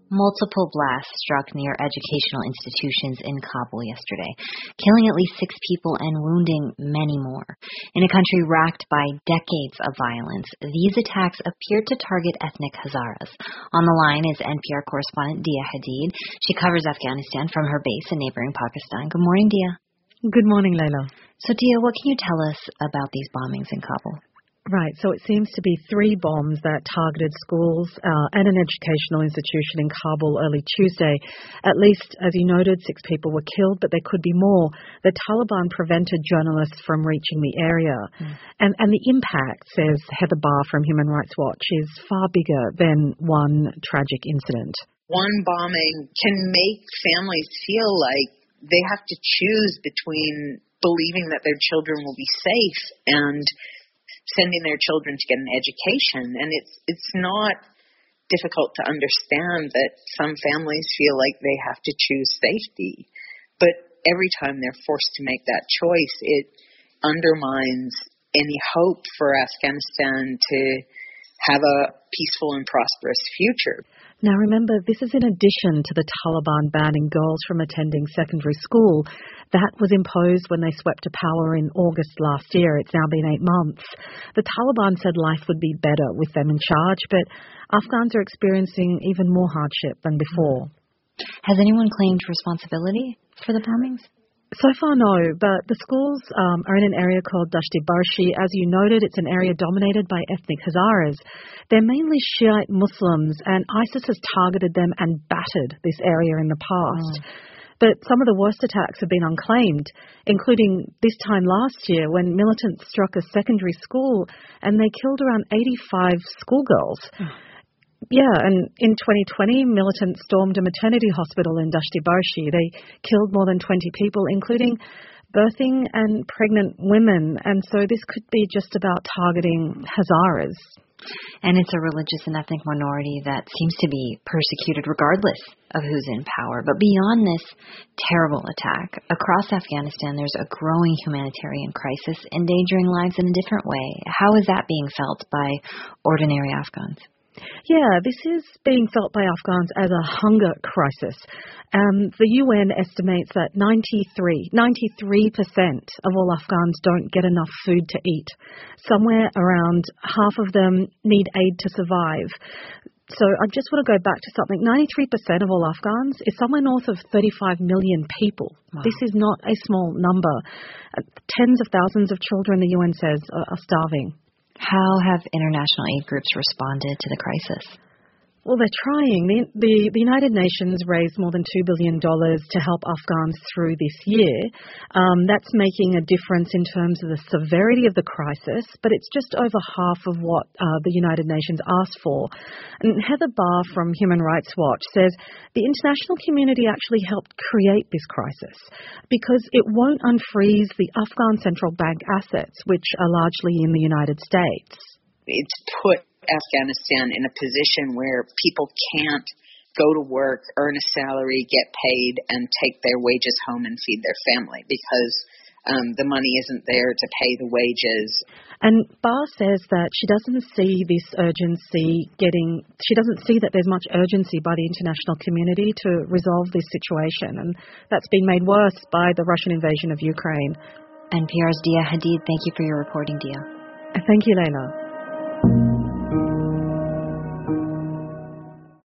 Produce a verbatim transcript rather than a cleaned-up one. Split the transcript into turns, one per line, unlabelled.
Multiple blasts struck near educational institutions in Kabul yesterday, killing at least six people and wounding many more. In a country racked by decades of violence, these attacks appeared to target ethnic Hazaras. On the line is N P R correspondent Dia Hadid. She covers Afghanistan from her base in neighboring Pakistan. Good morning, Dia.
Good morning, Layla.
So, Dia, what can you tell us about these bombings in Kabul?
Right, so it seems to be three bombs that targeted schools uh, and an educational institution in Kabul early Tuesday. At least, as you noted, six people were killed, but there could be more. The Taliban prevented journalists from reaching the area. Mm. And, and the impact, says Heather Barr from Human Rights Watch, is far bigger than one tragic incident.
One bombing can make families feel like they have to choose between believing that their children will be safe and sending their children to get an education. And it's it's not difficult to understand that some families feel like they have to choose safety. But every time they're forced to make that choice, it undermines any hope for Afghanistan to have a peaceful and prosperous future.
Now remember, this is in addition to the Taliban banning girls from attending secondary school. That was imposed when they swept to power in August last year. It's now been eight months. The Taliban said life would be better with them in charge, but Afghans are experiencing even more hardship than before.
Has anyone claimed responsibility for the bombings?
So far, no, but the schools um, are in an area called Dashti Barshi. As you noted, it's an area dominated by ethnic Hazaras. They're mainly Shiite Muslims, and ISIS has targeted them and battered this area in the past. Mm. But some of the worst attacks have been unclaimed, including this time last year when militants struck a secondary school and they killed around eighty-five schoolgirls. Mm. Yeah, and in twenty twenty, militants stormed a maternity hospital in Dashti Barshi. They killed more than twenty people, including birthing and pregnant women. And so this could be just about targeting Hazaras.
And it's a religious and ethnic minority that seems to be persecuted regardless of who's in power. But beyond this terrible attack, across Afghanistan, there's a growing humanitarian crisis endangering lives in a different way. How is that being felt by ordinary Afghans?
Yeah, this is being felt by Afghans as a hunger crisis. Um, the U N estimates that ninety-three, ninety-three percent of all Afghans don't get enough food to eat. Somewhere around half of them need aid to survive. So I just want to go back to something. ninety-three percent of all Afghans is somewhere north of thirty-five million people. Wow. This is not a small number. Uh, tens of thousands of children, the U N says, are, are starving.
How have international aid groups responded to the crisis?
Well, they're trying. The, the, the United Nations raised more than two billion dollars to help Afghans through this year. Um, that's making a difference in terms of the severity of the crisis, but it's just over half of what uh, the United Nations asked for. And Heather Barr from Human Rights Watch says the international community actually helped create this crisis because it won't unfreeze the Afghan central bank assets, which are largely in the United States.
It's put Afghanistan in a position where people can't go to work, earn a salary, get paid, and take their wages home and feed their family because um, the money isn't there to pay the wages.
And Barr says that she doesn't see this urgency getting, she doesn't see that there's much urgency by the international community to resolve this situation. And that's been made worse by the Russian invasion of Ukraine.
N P R's Dia Hadid, thank you for your reporting, Dia.
Thank you, Layla.